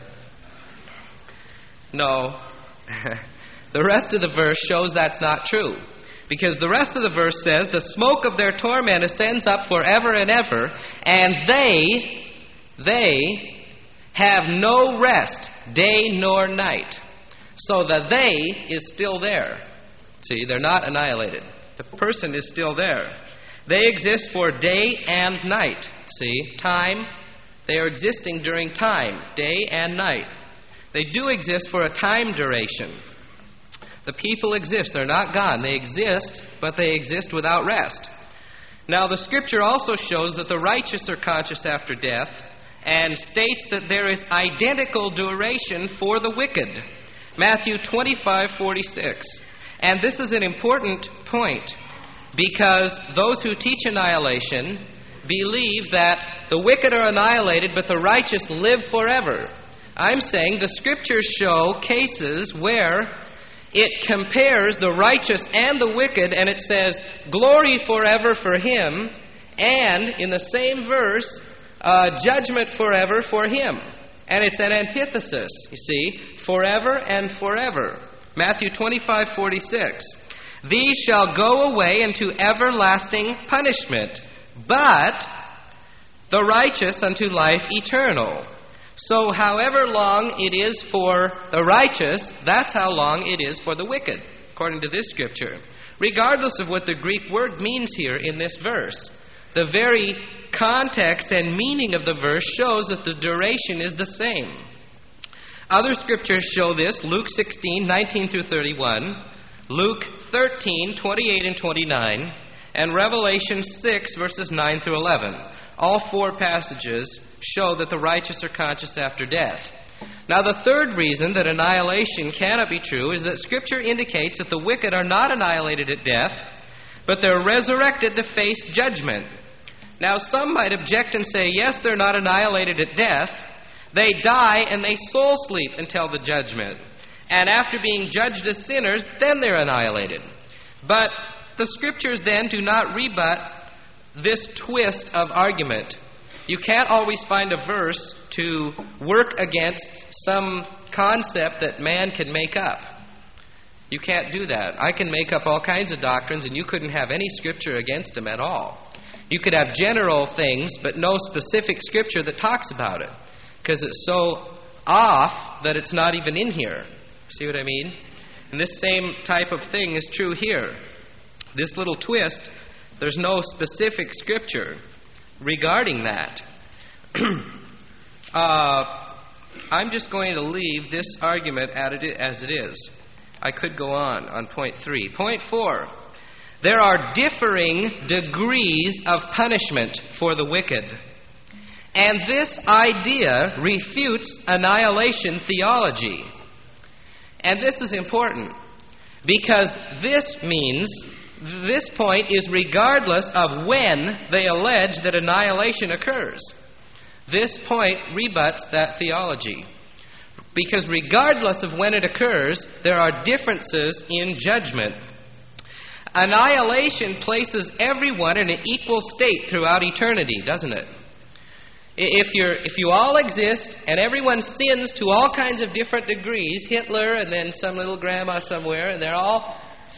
No. The rest of the verse shows that's not true. Because the rest of the verse says, the smoke of their torment ascends up forever and ever, and they have no rest, day nor night. So the they is still there. See, they're not annihilated. The person is still there. They exist for day and night. See, time, they are existing during time, day and night. They do exist for a time duration. The people exist. They're not gone. They exist, but they exist without rest. Now, the Scripture also shows that the righteous are conscious after death and states that there is identical duration for the wicked. Matthew 25:46. And this is an important point because those who teach annihilation believe that the wicked are annihilated, but the righteous live forever. I'm saying the Scriptures show cases where it compares the righteous and the wicked, and it says, glory forever for him, and in the same verse, judgment forever for him. And it's an antithesis, you see, forever and forever. Matthew 25:46. These shall go away into everlasting punishment, but the righteous unto life eternal. So however long it is for the righteous, that's how long it is for the wicked, according to this Scripture. Regardless of what the Greek word means here in this verse, the very context and meaning of the verse shows that the duration is the same. Other Scriptures show this: Luke 16:19 through 31, Luke 13:28 and 29, and Revelation 6, verses 9 through 11. All four passages show that the righteous are conscious after death. Now, the third reason that annihilation cannot be true is that Scripture indicates that the wicked are not annihilated at death, but they're resurrected to face judgment. Now, some might object and say, yes, they're not annihilated at death. They die and they soul sleep until the judgment. And after being judged as sinners, then they're annihilated. But the Scriptures then do not rebut this twist of argument. You can't always find a verse to work against some concept that man can make up. You can't do that. I can make up all kinds of doctrines, and you couldn't have any Scripture against them at all. You could have general things, but no specific Scripture that talks about it, because it's so off that it's not even in here. See what I mean? And this same type of thing is true here. This little twist, there's no specific Scripture regarding that. I'm just going to leave this argument as it is. I could go on point 3. Point 4. There are differing degrees of punishment for the wicked. And this idea refutes annihilation theology. And this is important, because this means this point is regardless of when they allege that annihilation occurs. This point rebuts that theology. Because regardless of when it occurs, there are differences in judgment. Annihilation places everyone in an equal state throughout eternity, doesn't it? If you all exist and everyone sins to all kinds of different degrees, Hitler and then some little grandma somewhere, and they're all,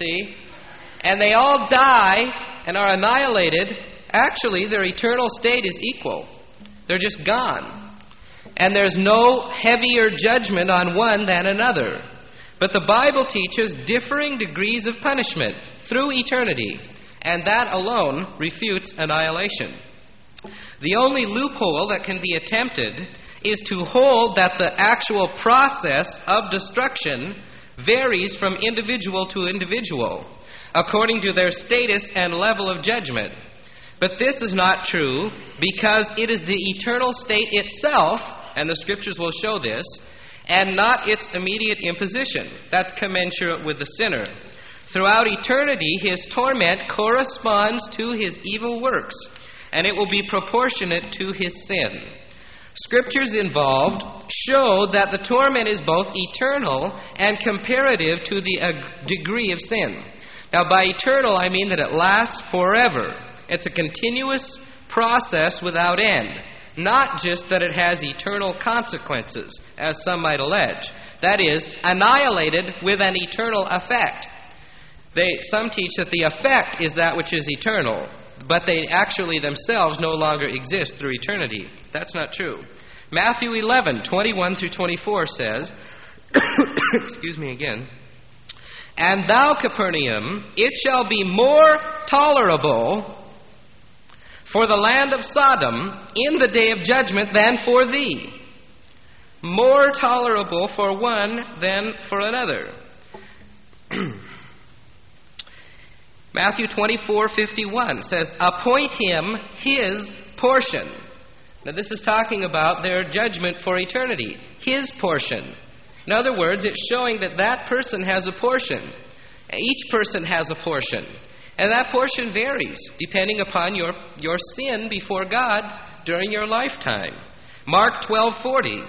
and they all die and are annihilated, actually their eternal state is equal. They're just gone. And there's no heavier judgment on one than another. But the Bible teaches differing degrees of punishment through eternity, and that alone refutes annihilation. The only loophole that can be attempted is to hold that the actual process of destruction varies from individual to individual, according to their status and level of judgment. But this is not true, because it is the eternal state itself, and the Scriptures will show this, and not its immediate imposition. That's commensurate with the sinner. Throughout eternity, his torment corresponds to his evil works, and it will be proportionate to his sin. Scriptures involved show that the torment is both eternal and comparative to the degree of sin. Now, by eternal, I mean that it lasts forever. It's a continuous process without end. Not just that it has eternal consequences, as some might allege. That is, annihilated with an eternal effect. Some teach that the effect is that which is eternal, but they actually themselves no longer exist through eternity. That's not true. Matthew 11:21 through 24 says, excuse me again, "And thou, Capernaum, it shall be more tolerable for the land of Sodom in the day of judgment than for thee." More tolerable for one than for another. Matthew 24:51 says, "Appoint him his portion." Now this is talking about their judgment for eternity. His portion. In other words, it's showing that that person has a portion. Each person has a portion. And that portion varies depending upon your sin before God during your lifetime. Mark 12:40.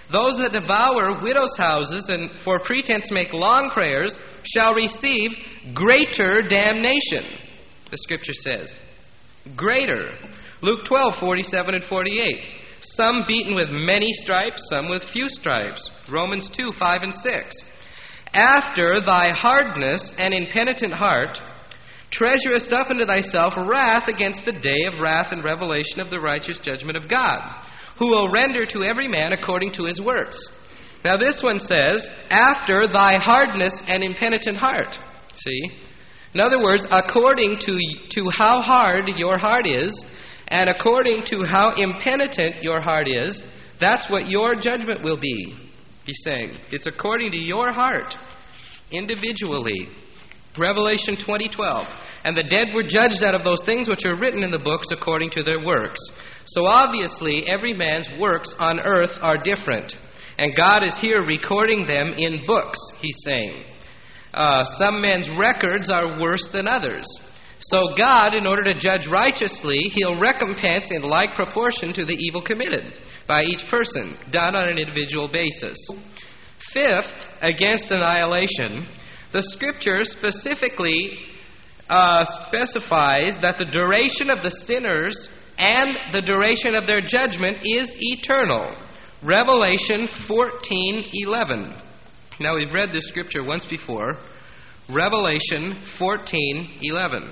Those that devour widows' houses and for pretense make long prayers shall receive greater damnation, the Scripture says. Greater. Luke 12:47 and 48. Some beaten with many stripes, some with few stripes. Romans 2:5 and 6. After thy hardness and impenitent heart, treasurest up unto thyself wrath against the day of wrath and revelation of the righteous judgment of God, who will render to every man according to his works. Now this one says, after thy hardness and impenitent heart. See? In other words, according to how hard your heart is, and according to how impenitent your heart is, that's what your judgment will be, he's saying. It's according to your heart, individually. Revelation 20:12. And the dead were judged out of those things which are written in the books according to their works. So obviously, every man's works on earth are different. And God is here recording them in books, he's saying. Some men's records are worse than others. So God, in order to judge righteously, he'll recompense in like proportion to the evil committed by each person, done on an individual basis. Fifth, against annihilation, the Scripture specifically specifies that the duration of the sinners and the duration of their judgment is eternal. Revelation 14:11. Now we've read this Scripture once before. Revelation 14:11.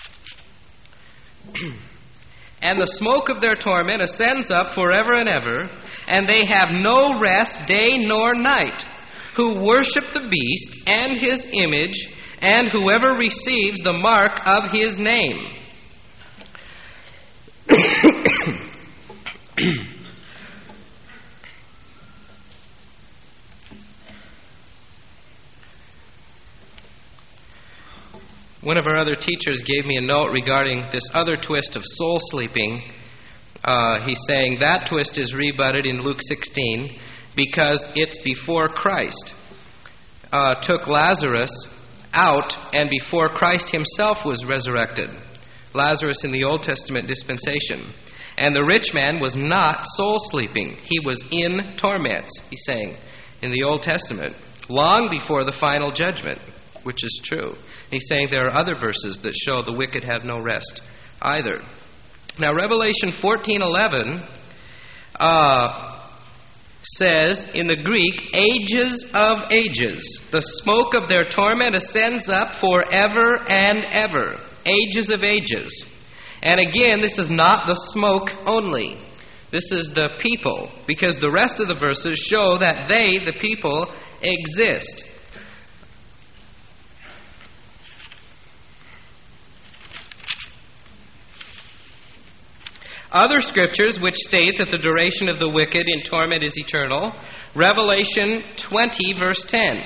And the smoke of their torment ascends up forever and ever, and they have no rest day nor night, who worship the beast and his image, and whoever receives the mark of his name. One of our other teachers gave me a note regarding this other twist of soul sleeping. He's saying that twist is rebutted in Luke 16 because it's before Christ took Lazarus out and before Christ himself was resurrected. Lazarus in the Old Testament dispensation. And the rich man was not soul sleeping. He was in torments, he's saying, in the Old Testament, long before the final judgment, which is true. He's saying there are other verses that show the wicked have no rest either. Now, Revelation 14:11 says in the Greek, ages of ages. The smoke of their torment ascends up forever and ever. Ages of ages. And again, this is not the smoke only. This is the people, because the rest of the verses show that they, the people, exist. Other scriptures which state that the duration of the wicked in torment is eternal. Revelation 20, verse 10.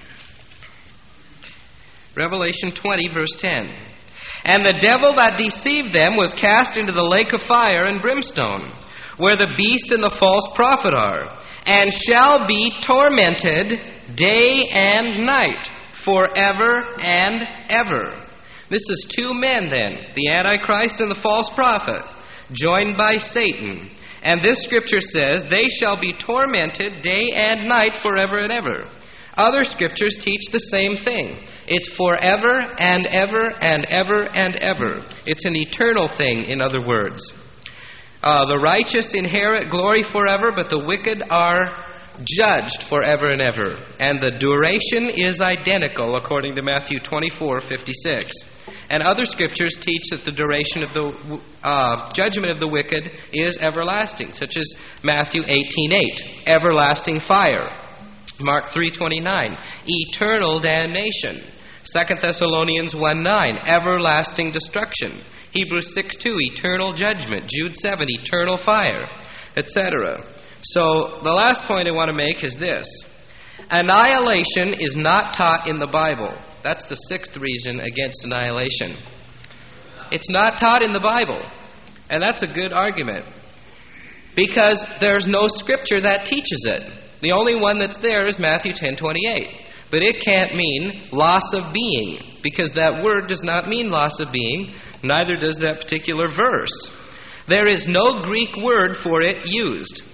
Revelation 20, verse 10. And the devil that deceived them was cast into the lake of fire and brimstone, where the beast and the false prophet are, and shall be tormented day and night, forever and ever. This is two men then, the Antichrist and the false prophet, joined by Satan. And this scripture says, they shall be tormented day and night forever and ever. Other scriptures teach the same thing. It's forever and ever and ever and ever. It's an eternal thing, in other words. The righteous inherit glory forever, but the wicked are judged forever and ever. And the duration is identical, according to Matthew 24:56. And other scriptures teach that the duration of the judgment of the wicked is everlasting, such as Matthew 18:8, everlasting fire. Mark 3:29, eternal damnation. 2 Thessalonians 1:9, everlasting destruction. Hebrews 6:2, eternal judgment. Jude 7, eternal fire, etc. So the last point I want to make is this. Annihilation is not taught in the Bible. That's the sixth reason against annihilation. It's not taught in the Bible. And that's a good argument. Because there's no scripture that teaches it. The only one that's there is Matthew 10:28. But it can't mean loss of being, because that word does not mean loss of being, neither does that particular verse. There is no Greek word for it used.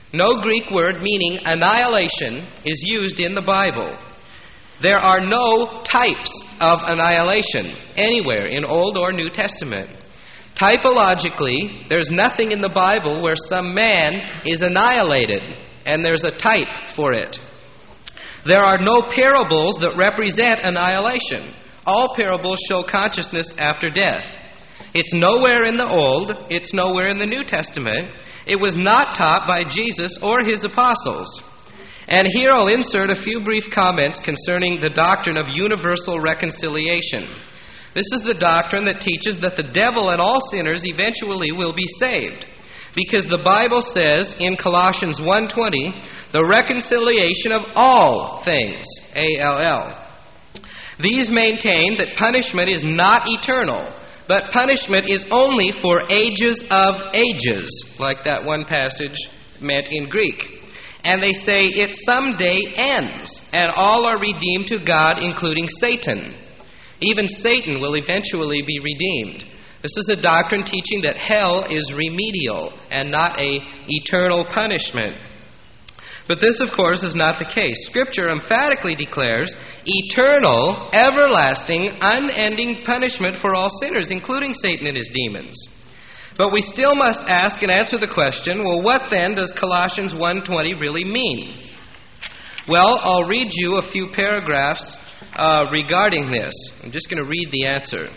No Greek word meaning annihilation is used in the Bible. There are no types of annihilation anywhere in Old or New Testament. Typologically, there's nothing in the Bible where some man is annihilated, and there's a type for it. There are no parables that represent annihilation. All parables show consciousness after death. It's nowhere in the Old, it's nowhere in the New Testament. It was not taught by Jesus or his apostles. And here I'll insert a few brief comments concerning the doctrine of universal reconciliation. This is the doctrine that teaches that the devil and all sinners eventually will be saved, because the Bible says in Colossians 1:20, the reconciliation of all things, A-L-L. These maintain that punishment is not eternal, but punishment is only for ages of ages, like that one passage meant in Greek. And they say it someday ends, and all are redeemed to God, including Satan. Even Satan will eventually be redeemed. This is a doctrine teaching that hell is remedial and not an eternal punishment. But this, of course, is not the case. Scripture emphatically declares eternal, everlasting, unending punishment for all sinners, including Satan and his demons. But we still must ask and answer the question, well, what then does Colossians 1:20 really mean? Well, I'll read you a few paragraphs regarding this. I'm just going to read the answer.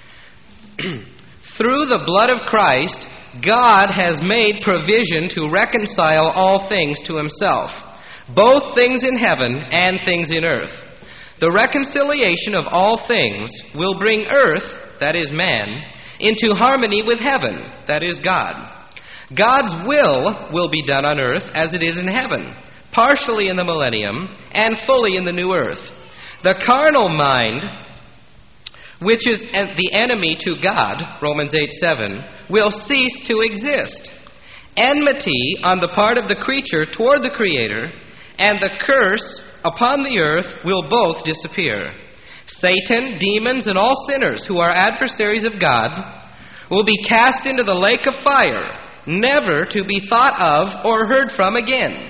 Through the blood of Christ, God has made provision to reconcile all things to himself, both things in heaven and things in earth. The reconciliation of all things will bring earth, that is man, into harmony with heaven, that is God. God's will be done on earth as it is in heaven, partially in the millennium and fully in the new earth. The carnal mind, which is the enemy to God, Romans 8:7, will cease to exist. Enmity on the part of the creature toward the Creator and the curse upon the earth will both disappear. Satan, demons, and all sinners who are adversaries of God will be cast into the lake of fire, never to be thought of or heard from again.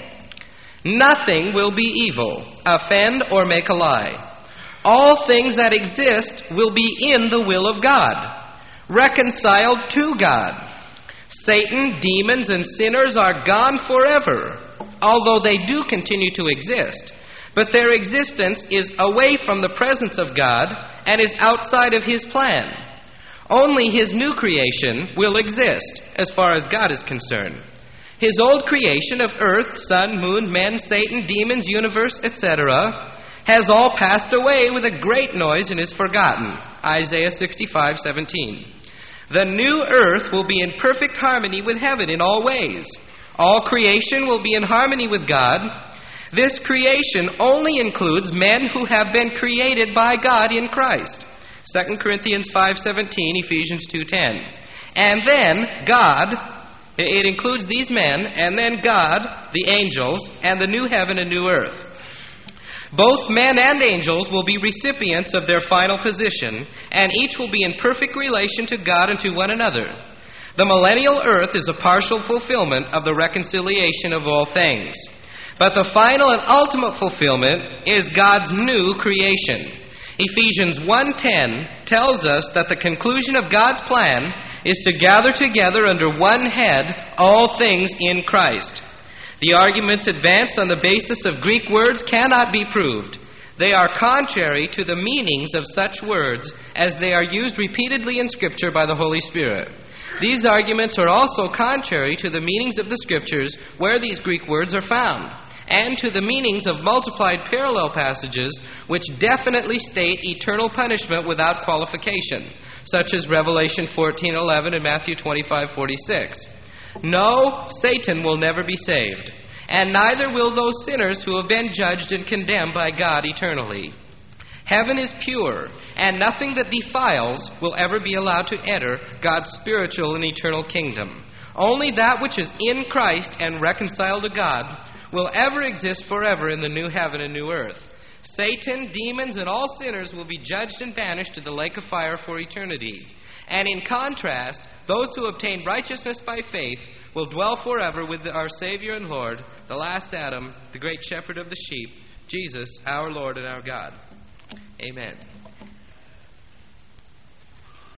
Nothing will be evil, offend, or make a lie. All things that exist will be in the will of God, reconciled to God. Satan, demons, and sinners are gone forever, although they do continue to exist. But their existence is away from the presence of God and is outside of his plan. Only his new creation will exist, as far as God is concerned. His old creation of earth, sun, moon, men, Satan, demons, universe, etc., has all passed away with a great noise and is forgotten. Isaiah 65:17. The new earth will be in perfect harmony with heaven in all ways. All creation will be in harmony with God. This creation only includes men who have been created by God in Christ. 2 Corinthians 5:17, Ephesians 2:10. And then God, it includes these men, and then God, the angels, and the new heaven and new earth. Both men and angels will be recipients of their final position, and each will be in perfect relation to God and to one another. The millennial earth is a partial fulfillment of the reconciliation of all things. But the final and ultimate fulfillment is God's new creation. Ephesians 1:10 tells us that the conclusion of God's plan is to gather together under one head all things in Christ. The arguments advanced on the basis of Greek words cannot be proved. They are contrary to the meanings of such words as they are used repeatedly in Scripture by the Holy Spirit. These arguments are also contrary to the meanings of the Scriptures where these Greek words are found, and to the meanings of multiplied parallel passages which definitely state eternal punishment without qualification, such as Revelation 14:11 and Matthew 25:46. No, Satan will never be saved, and neither will those sinners who have been judged and condemned by God eternally. Heaven is pure, and nothing that defiles will ever be allowed to enter God's spiritual and eternal kingdom. Only that which is in Christ and reconciled to God will ever exist forever in the new heaven and new earth. Satan, demons, and all sinners will be judged and banished to the lake of fire for eternity. And in contrast, those who obtain righteousness by faith will dwell forever with our Savior and Lord, the last Adam, the great shepherd of the sheep, Jesus, our Lord and our God. Amen.